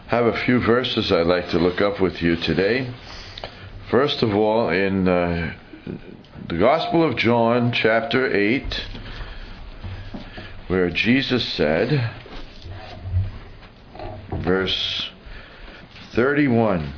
have a few verses I'd like to look up with you today. First of all, in the Gospel of John, chapter 8, where Jesus said, verse 31,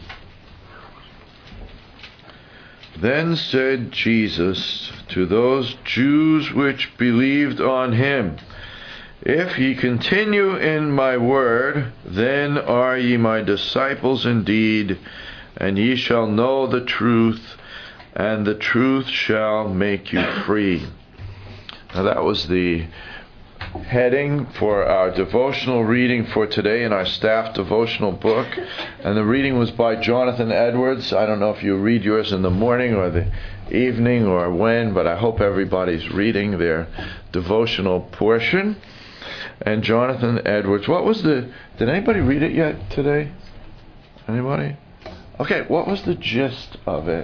"Then said Jesus to those Jews which believed on him, If ye continue in my word, then are ye my disciples indeed, and ye shall know the truth, and the truth shall make you free." Now that was the heading for our devotional reading for today in our staff devotional book, and the reading was by Jonathan Edwards. I don't know if you read yours in the morning or the evening or when, but I hope everybody's reading their devotional portion. And Jonathan Edwards, did anybody read it yet today? Anybody? Okay, what was the gist of it?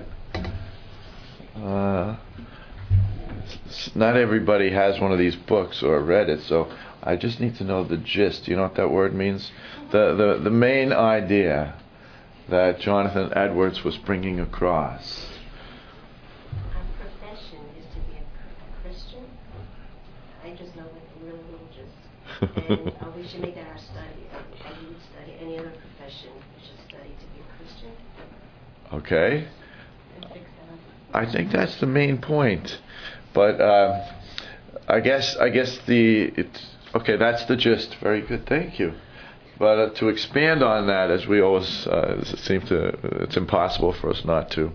Not everybody has one of these books or read it, so I just need to know the gist. Do you know what that word means? The main idea that Jonathan Edwards was bringing across. Our profession is to be a Christian. I just know the real little gist. And we should make that our study. We would study any other profession. We should study to be a Christian. Okay. I think that's the main point. But I guess that's the gist. Very good, thank you. But to expand on that, as we always it's impossible for us not to.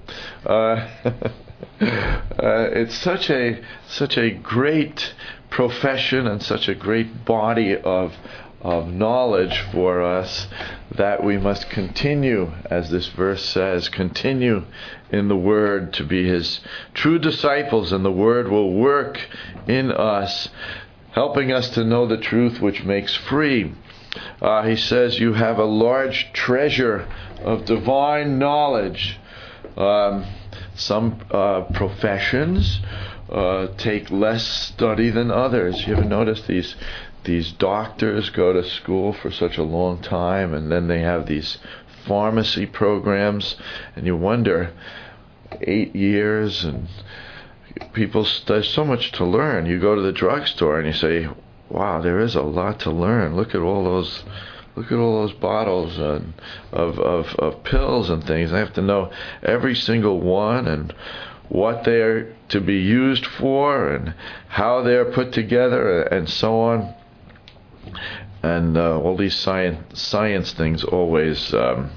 It's such a great profession and such a great body of knowledge for us that we must continue, as this verse says, continue in the Word to be His true disciples, and the Word will work in us, helping us to know the truth which makes free. He says you have a large treasure of divine knowledge. Some professions take less study than others. You ever notice these doctors go to school for such a long time, and then they have these pharmacy programs, and you wonder, 8 years, and there's so much to learn. You go to the drugstore and you say, wow, there is a lot to learn. Look at all those bottles of pills and things. I have to know every single one and what they're to be used for and how they're put together and so on. And all these science things always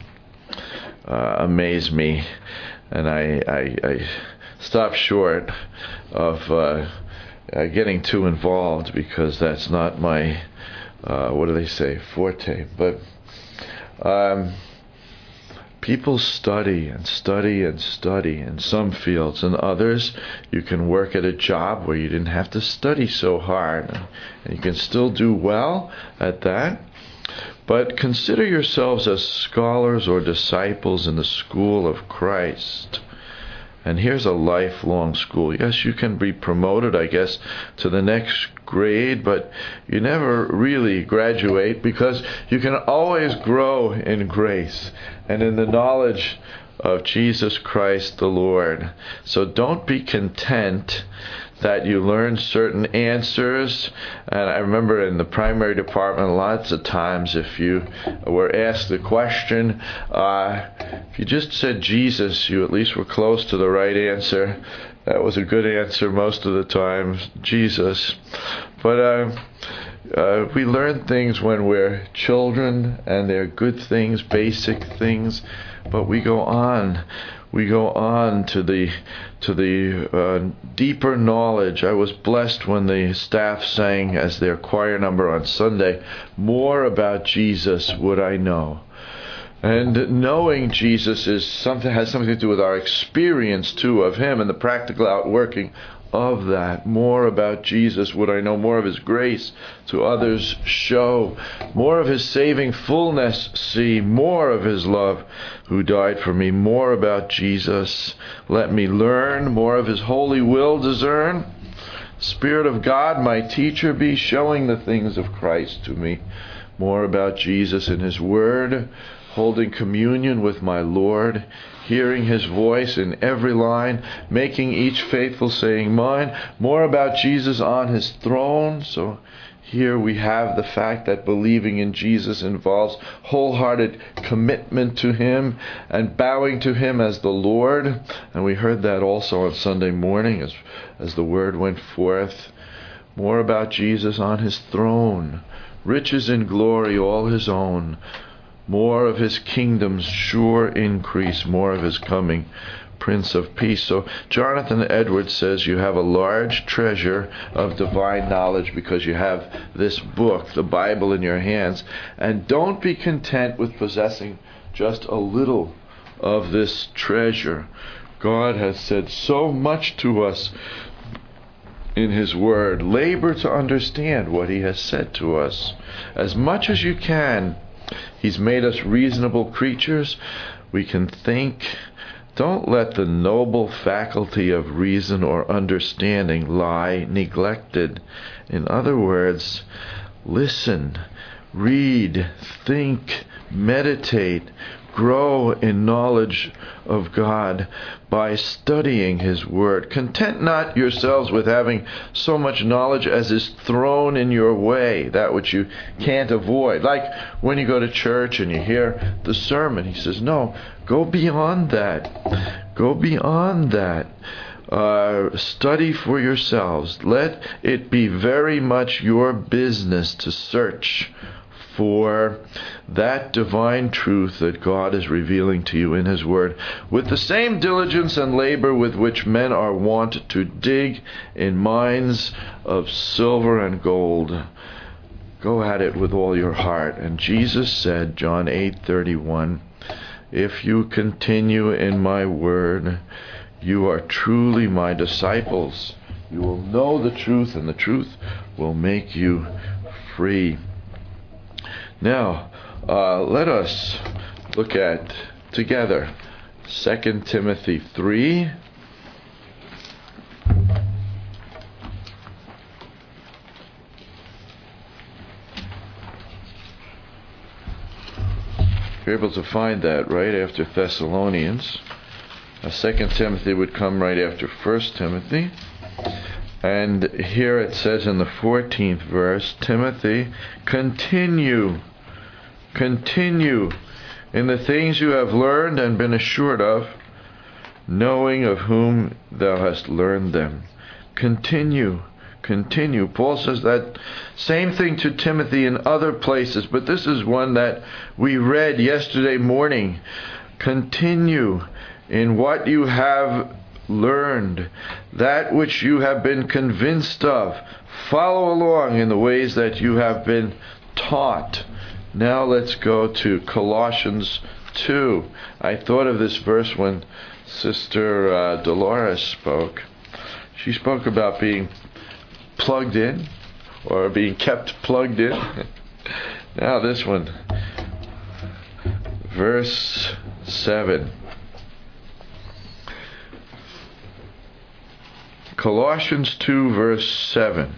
amaze me, and I stop short of getting too involved, because that's not my forte. But people study and study and study in some fields. In others, you can work at a job where you didn't have to study so hard, and you can still do well at that. But consider yourselves as scholars or disciples in the school of Christ. And here's a lifelong school. Yes, you can be promoted, I guess, to the next grade, but you never really graduate, because you can always grow in grace and in the knowledge of Jesus Christ the Lord. So don't be content that you learn certain answers. And I remember in the primary department, lots of times if you were asked a question, if you just said Jesus, you at least were close to the right answer. That was a good answer most of the time, Jesus. But we learn things when we're children, and they're good things, basic things. But we go on to the deeper knowledge. I was blessed when the staff sang as their choir number on Sunday, "More about Jesus would I know." And knowing Jesus has something to do with our experience too of Him and the practical outworking of that. More about Jesus would I know, more of His grace to others show, more of His saving fullness see, more of His love who died for me, more about Jesus let me learn, more of His holy will discern. Spirit of God, my teacher be, showing the things of Christ to me. more about Jesus in His Word, holding communion with my Lord, hearing His voice in every line, making each faithful saying mine, more about Jesus on His throne. So here we have the fact that believing in Jesus involves wholehearted commitment to Him and bowing to Him as the Lord. And we heard that also on Sunday morning as the word went forth. More about Jesus on His throne, riches and glory all His own, more of His kingdom's sure increase, more of His coming, Prince of Peace. So Jonathan Edwards says you have a large treasure of divine knowledge because you have this book, the Bible, in your hands. And don't be content with possessing just a little of this treasure. God has said so much to us in His Word. Labor to understand what He has said to us as much as you can. He's made us reasonable creatures. We can think. Don't let the noble faculty of reason or understanding lie neglected. In other words, listen, read, think, meditate, grow in knowledge of God by studying His Word. Content not yourselves with having so much knowledge as is thrown in your way, that which you can't avoid. Like when you go to church and you hear the sermon, he says, no, go beyond that. Go beyond that. Study for yourselves. Let it be very much your business to search for that divine truth that God is revealing to you in His Word, with the same diligence and labor with which men are wont to dig in mines of silver and gold. Go at it with all your heart. And Jesus said, John 8:31, if you continue in my word, you are truly my disciples. You will know the truth, and the truth will make you free. Now, let us look at together 2 Timothy 3. You're able to find that right after Thessalonians. 2 Timothy would come right after 1 Timothy. And here it says in the 14th verse, Timothy, continue in the things you have learned and been assured of, knowing of whom thou hast learned them. Continue. Paul says that same thing to Timothy in other places, but this is one that we read yesterday morning. Continue in what you have learned, that which you have been convinced of. Follow along in the ways that you have been taught. Now let's go to Colossians 2. I thought of this verse when Sister Dolores spoke. She spoke about being plugged in, or being kept plugged in. Now this one, verse 7. Colossians 2 verse 7.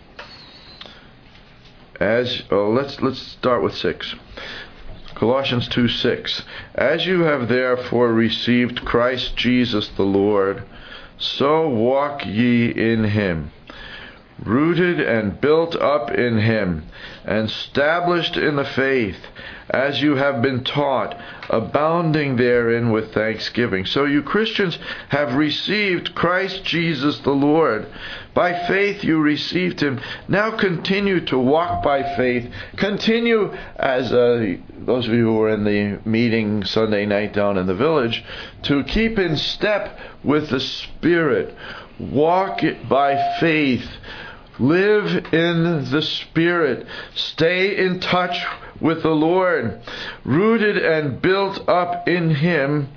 Let's start with 6. Colossians 2:6. As you have therefore received Christ Jesus the Lord, so walk ye in Him, rooted and built up in Him, and established in the faith, as you have been taught, abounding therein with thanksgiving. So you Christians have received Christ Jesus the Lord. By faith you received Him. Now continue to walk by faith. Continue, as those of you who were in the meeting Sunday night down in the village, to keep in step with the Spirit. Walk by faith. Live in the Spirit. Stay in touch with the Lord. Rooted and built up in Him.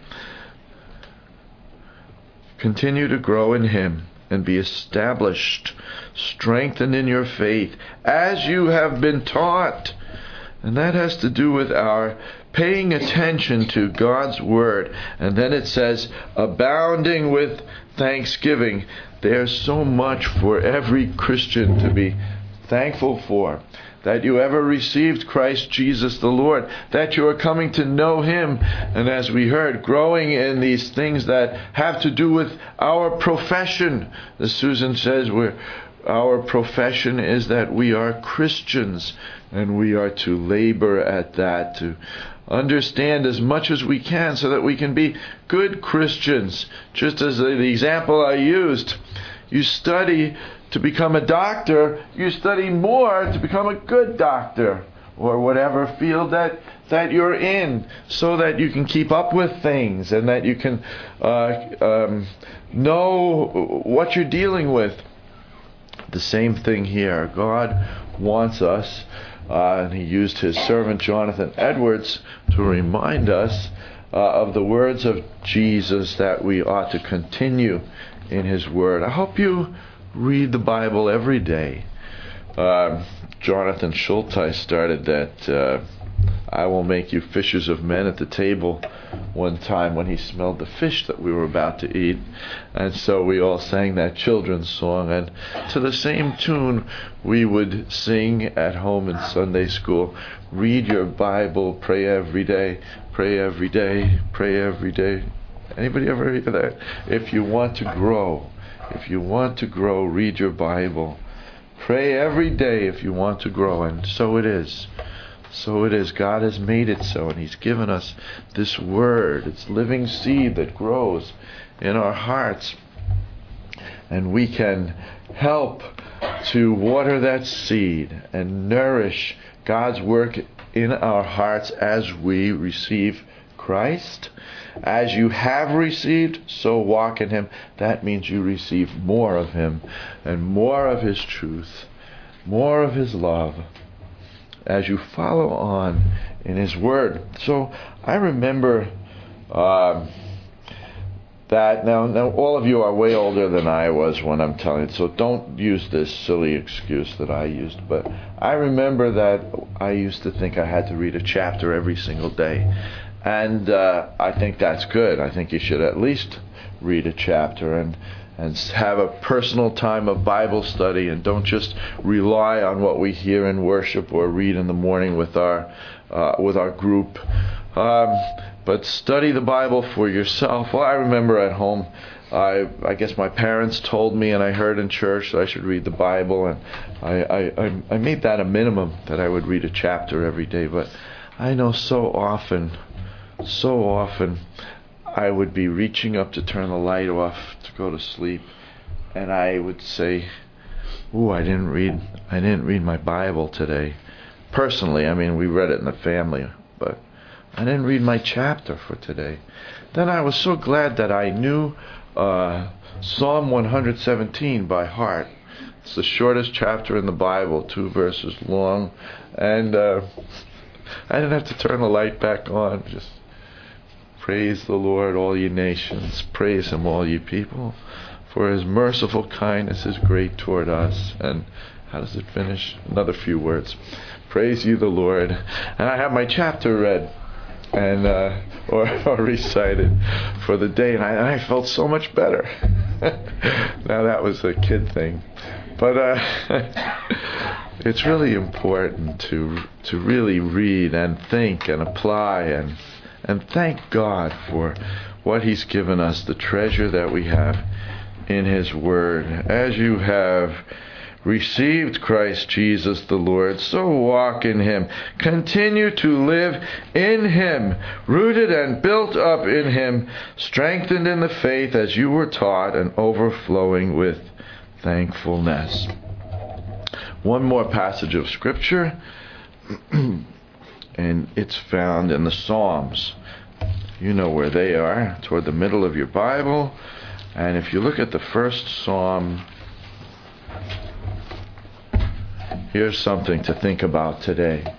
Continue to grow in Him and be established, strengthened in your faith, as you have been taught. And that has to do with our paying attention to God's Word. And then it says, abounding with thanksgiving. There's so much for every Christian to be thankful for. That you ever received Christ Jesus the Lord, that you are coming to know Him, and as we heard, growing in these things that have to do with our profession. As Susan says, our profession is that we are Christians, and we are to labor at that, to understand as much as we can so that we can be good Christians. Just as the example I used, you study to become a doctor, you study more to become a good doctor, or whatever field that you're in, so that you can keep up with things and that you can know what you're dealing with. The same thing here. God wants us, and He used His servant Jonathan Edwards to remind us of the words of Jesus, that we ought to continue in His Word. I hope you read the Bible every day. Jonathan Schulteis started that I will make you fishers of men at the table one time when he smelled the fish that we were about to eat. And so we all sang that children's song, and to the same tune we would sing at home in Sunday school. Read your Bible, pray every day, pray every day, pray every day. Anybody ever hear that? If you want to grow, read your Bible. Pray every day if you want to grow. And so it is. So it is. God has made it so, and He's given us this Word. It's living seed that grows in our hearts. And we can help to water that seed and nourish God's work in our hearts as we receive Christ. As you have received, so walk in Him. That means you receive more of Him and more of His truth, more of His love, as you follow on in His Word. So I remember that. Now all of you are way older than I was when I'm telling it, so don't use this silly excuse that I used. But I remember that I used to think I had to read a chapter every single day. And I think that's good. I think you should at least read a chapter and have a personal time of Bible study, and don't just rely on what we hear in worship or read in the morning with our group. But study the Bible for yourself. Well, I remember at home, I guess my parents told me, and I heard in church that I should read the Bible, and I made that a minimum, that I would read a chapter every day. But I know so often I would be reaching up to turn the light off to go to sleep, and I would say, "Ooh, I didn't read my Bible today." Personally, I mean, we read it in the family, but I didn't read my chapter for today. Then I was so glad that I knew Psalm 117 by heart. It's the shortest chapter in the Bible, 2 verses long, and I didn't have to turn the light back on. Just praise the Lord, all ye nations. Praise Him, all ye people. For His merciful kindness is great toward us. And how does it finish? Another few words. Praise you, the Lord. And I have my chapter read and or recited for the day, and I felt so much better. Now that was a kid thing, but it's really important to really read and think and apply and thank God for what He's given us, the treasure that we have in His Word. As you have received Christ Jesus the Lord, so walk in Him. Continue to live in Him, rooted and built up in Him, strengthened in the faith as you were taught, and overflowing with thankfulness. One more passage of Scripture, and it's found in the Psalms. You know where they are, toward the middle of your Bible. And if you look at the first Psalm, here's something to think about today.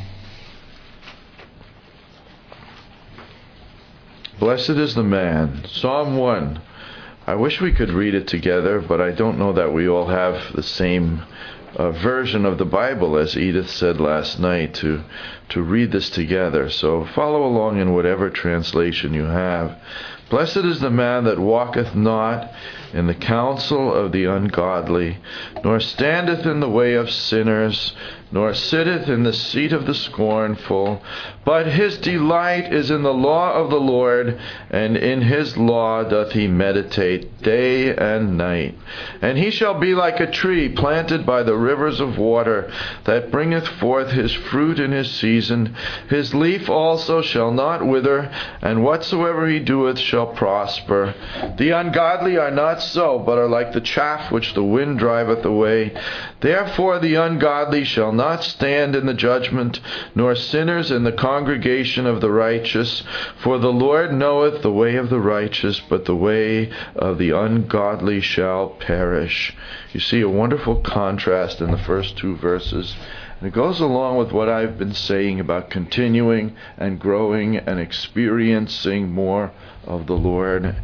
Blessed is the man. Psalm 1. I wish we could read it together, but I don't know that we all have the same version of the Bible, as Edith said last night, to read this together. So follow along in whatever translation you have. Blessed is the man that walketh not in the counsel of the ungodly, nor standeth in the way of sinners, nor sitteth in the seat of the scornful. But his delight is in the law of the Lord, and in his law doth he meditate day and night. And he shall be like a tree planted by the rivers of water, that bringeth forth his fruit in his season. His leaf also shall not wither, and whatsoever he doeth shall prosper. The ungodly are not so, but are like the chaff which the wind driveth away. Therefore the ungodly shall not stand in the judgment, nor sinners in the congregation of the righteous. For the Lord knoweth the way of the righteous, but the way of the ungodly shall perish. You see a wonderful contrast in the first two verses. And it goes along with what I've been saying about continuing and growing and experiencing more of the Lord.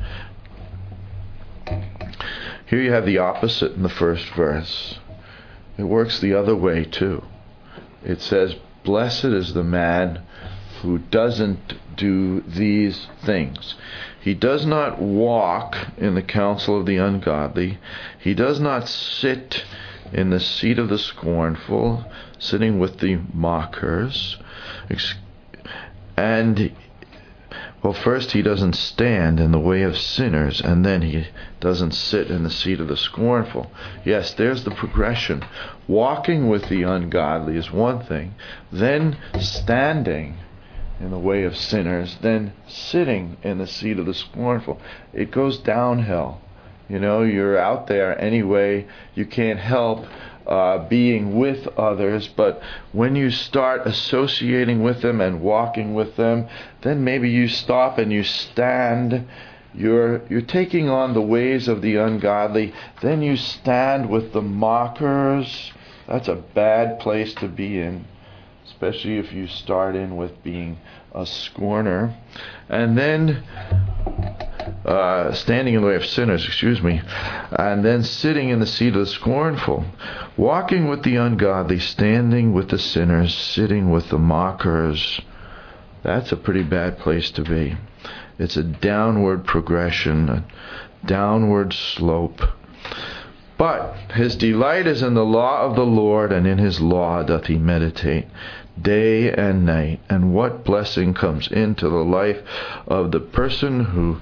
Here you have the opposite in the first verse. It works the other way too. It says, blessed is the man who doesn't do these things. He does not walk in the counsel of the ungodly. He does not sit in the seat of the scornful, sitting with the mockers. And well, first he doesn't stand in the way of sinners, and then he doesn't sit in the seat of the scornful. Yes, there's the progression. Walking with the ungodly is one thing, then standing in the way of sinners, then sitting in the seat of the scornful. It goes downhill. You know, you're out there anyway. You can't help being with others, but when you start associating with them and walking with them, then maybe you stop and you stand. You're taking on the ways of the ungodly. Then you stand with the mockers. That's a bad place to be in, especially if you start in with being a scorner. And then standing in the way of sinners, and then sitting in the seat of the scornful, walking with the ungodly, standing with the sinners, sitting with the mockers. That's a pretty bad place to be. It's a downward progression, a downward slope. But his delight is in the law of the Lord, and in his law doth he meditate day and night. And what blessing comes into the life of the person who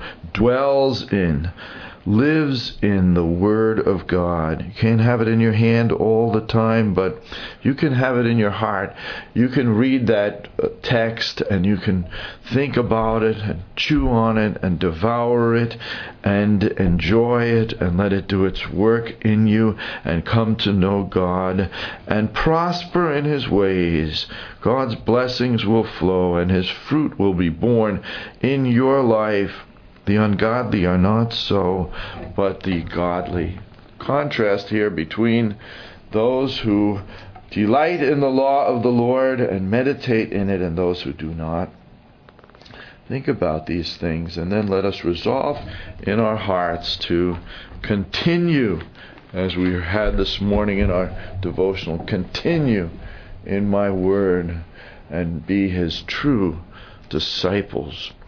lives in the Word of God. You can't have it in your hand all the time, but you can have it in your heart. You can read that text and you can think about it and chew on it and devour it and enjoy it and let it do its work in you and come to know God and prosper in His ways. God's blessings will flow and His fruit will be born in your life. The ungodly are not so, but the godly. Contrast here between those who delight in the law of the Lord and meditate in it and those who do not. Think about these things, and then let us resolve in our hearts to continue, as we had this morning in our devotional, continue in my word and be His true disciples.